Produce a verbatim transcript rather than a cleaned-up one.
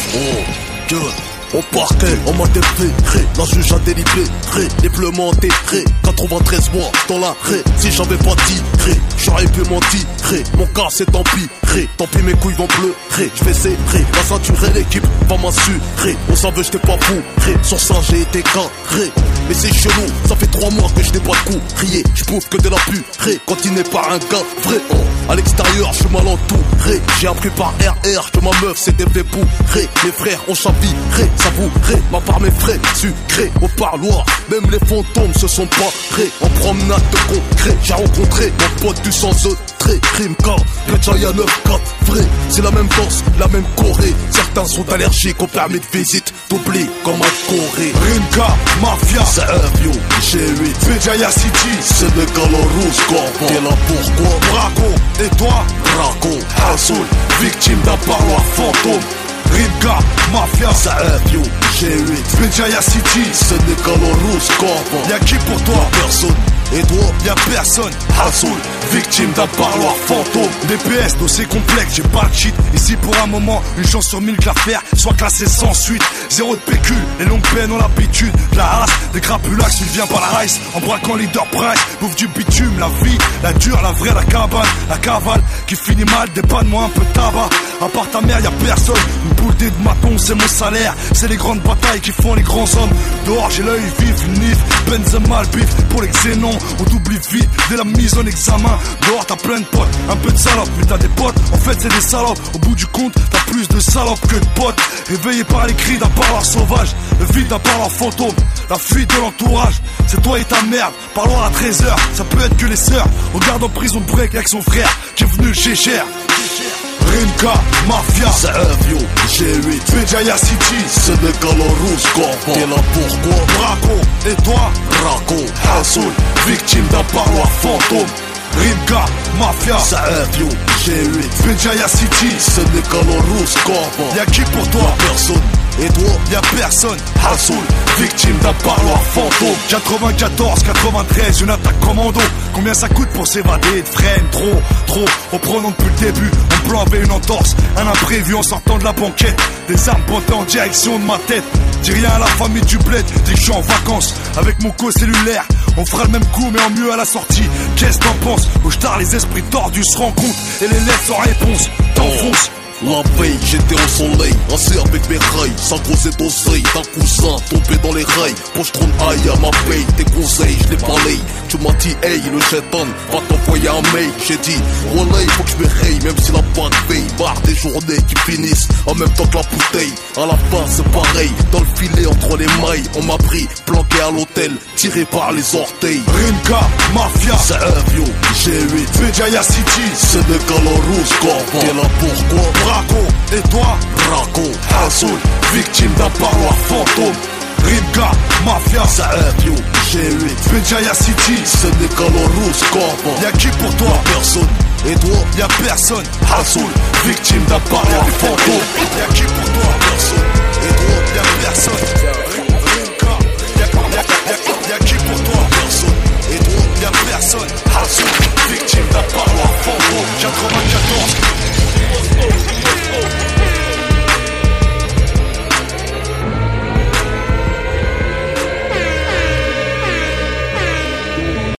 Oh, gueule. Au parquet, on m'a déféré, la juge a délibéré, déplementé, quatre-vingt-treize mois dans la raie. Si j'avais pas tiré, j'aurais pu m'en tirer. Mon cas c'est empiré, tant pis mes couilles vont pleurer. J'vais serrer, la ceinture et l'équipe va m'assurer. On savait j'étais pas bourré, sur ça j'ai été carré. Mais c'est chelou, ça fait trois mois que je n'ai pas de coup crié. J'bouffe que de la purée, quand il n'est pas un gars vrai. Oh, à l'extérieur je suis mal entouré. J'ai appris par R R que ma meuf c'était fait bourré. Mes frères ont chaviré, savouré, ma part mes frais sucrés au parloir. Même les fantômes se sont parés. En promenade de concret, j'ai rencontré mon pote du sans eux. Crime car, Petchaya neuf quatre, vrai, c'est la même danse, la même Corée. Certains sont allergiques au permis de visite, t'oublies comme un Corée. Rinka, Mafia, c'est un vieux, G huit, Petchaya City, c'est des galos rouges, Corban. T'es là pourquoi? Braco, et toi? Braco, Hassoul, victime d'un parloir fantôme. Rinka, Mafia, c'est un vieux, G huit, Petchaya City, c'est des galos rouges, Corban. Y'a qui pour toi? Personne. Et toi? Y'a personne. Hassoul, victime d'un parloir fantôme. D P S, dossier complexe, j'ai pas de cheat. Ici pour un moment, une chance sur mille que l'affaire soit classée sans suite. Zéro de pécule, les longues peines ont l'habitude. De la race, des crapulax, il vient par la race. En braquant leader price, bouffe du bitume. La vie, la dure, la vraie, la cabane. La cavale, qui finit mal, dépanne-moi un peu de tabac. À part ta mère, y'a personne. Une bouletée de maton, c'est mon salaire. C'est les grandes batailles qui font les grands hommes. Dehors, j'ai l'œil vif, une nif. Benzema, le bif pour les xénons. On t'oublie vite dès la mise en examen. Dehors t'as plein de potes, un peu de salope. Mais t'as des potes, en fait c'est des salopes. Au bout du compte, t'as plus de salopes que de potes. Réveillé par les cris d'un parloir sauvage, le vide d'un parloir fantôme, la fuite de l'entourage. C'est toi et ta merde, parloir à treize heures. Ça peut être que les sœurs, regarde en prison break avec son frère qui est venu chez Cher. Rinka, Mafia, c'est un vieux, G huit, Petchaya City, c'est des galos rouges, Corban. T'es là pourquoi? Braco, et toi? Braco, Hassoul, victime d'un parloir fantôme. Rinka, Mafia, c'est un vieux, G huit, Petchaya City, c'est des galos rouges, Corban. Y'a qui pour toi? Personne. Et toi? Y'a personne. Hassoul, victime d'un parloir fantôme. Quatre-vingt-quatorze, quatre-vingt-treize, une attaque commando. Combien ça coûte pour s'évader de freine? Trop, trop. Reprenons depuis le début. Mon plan avait une entorse, un imprévu en sortant de la banquette. Des armes pointées en direction de ma tête. Dis rien à la famille du bled, dis que je suis en vacances avec mon co-cellulaire. On fera le même coup mais en mieux à la sortie. Qu'est-ce que t'en penses? Au star les esprits tordus se rencontrent et les lettres sans réponse. T'enfonces. La veille, j'étais au soleil, assis avec mes rails, sans causer d'oseille, d'un cousin tombé dans les rails. Pochetron aïe à ma paye, tes conseils, je les balaye. Tu m'as dit, hey, le jeton, va t'envoyer un mail. J'ai dit, relais, faut que je me raye, même si la banque paye. Barre des journées qui finissent en même temps que la bouteille. À la fin, c'est pareil, dans le filet entre les mailles. On m'a pris, planqué à l'hôtel, tiré par les orteils. Rinka, Mafia, c'est un vieux, G huit, Petchaya City, c'est des galos rouges, Corban. T'es là pourquoi? Braco, et toi? Braco, Hassoul, victime d'un parloir fantôme. Rinka, Mafia, c'est un vieux, G huit, Petchaya City, c'est des galos rouges, Corban. Y'a qui pour toi? Personne. Et toi? Y'a personne. Hassoul, victime d'un parloir fantôme. Y'a qui pour toi?